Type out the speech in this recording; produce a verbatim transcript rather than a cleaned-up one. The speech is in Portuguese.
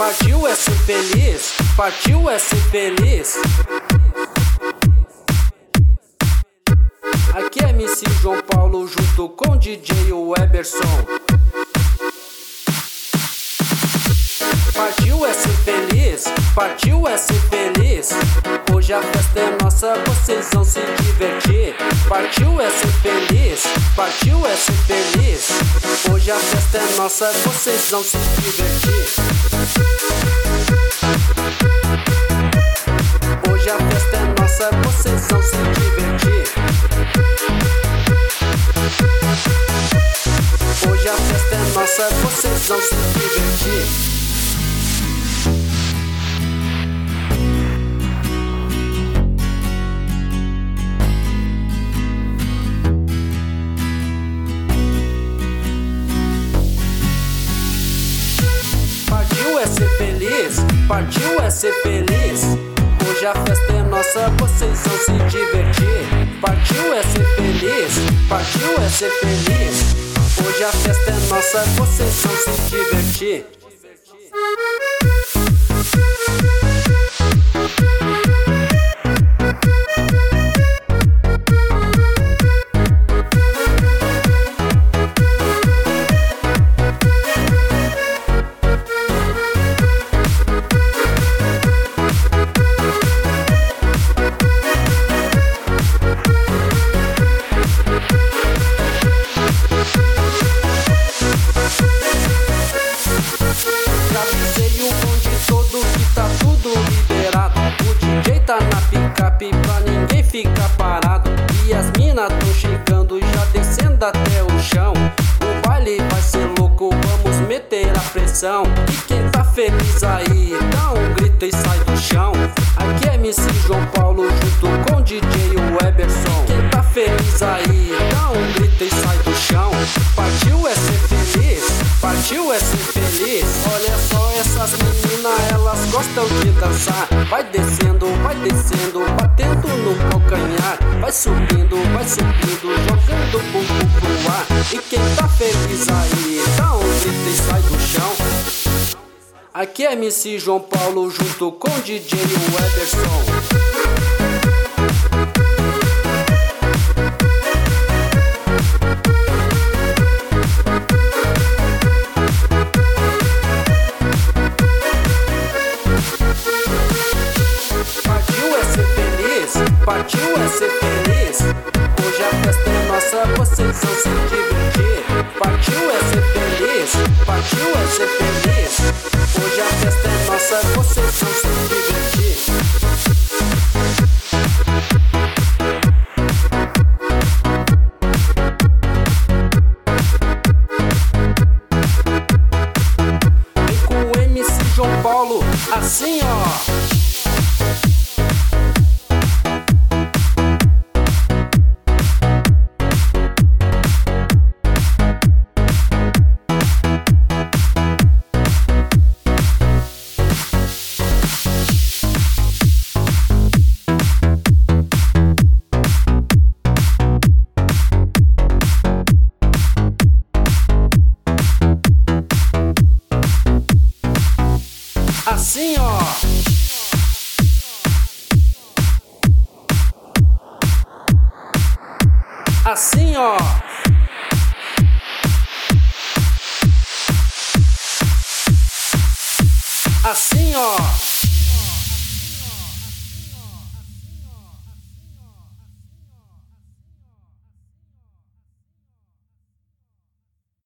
Partiu é ser feliz, partiu é ser feliz. Aqui é M C João Paulo junto com D J Weberson. Partiu é ser feliz, partiu é ser feliz. Hoje a festa é nossa, vocês vão se divertir. Partiu é ser feliz, partiu é ser feliz. Hoje a festa é nossa, vocês vão se divertir. Hoje a festa é nossa, vocês vão se divertir. Hoje a festa é nossa, vocês vão se divertir. Partiu é ser feliz, partiu é ser feliz. Hoje a festa é nossa, vocês vão se divertir. Partiu é ser feliz, partiu é ser feliz. Hoje a festa é nossa, vocês vão se divertir. Pra ninguém ficar parado. E as minas tão chegando, já descendo até o chão. O baile vai ser louco, vamos meter a pressão. E quem tá feliz aí, dá um grito e sai do chão. Aqui é M C João Paulo junto com D J Weberson. Quem tá feliz aí, dá um grito e sai do chão. Partiu é ser feliz, partiu é ser feliz. Olha só essas meninas, elas gostam de dançar. Vai descendo, vai descendo, batendo no calcanhar. Vai subindo, vai subindo, jogando o bumbum pro ar. E quem tá feliz aí, dá um grito e sai do chão. Aqui é M C João Paulo junto com D J Weberson. Partiu é ser feliz. Hoje a festa é nossa, vocês vão se divertir. Partiu é ser feliz, partiu é ser feliz. Hoje a festa é nossa, vocês vão se divertir. Vem com o M C João Paulo, assim ó. Assim ó. Assim ó. Assim ó.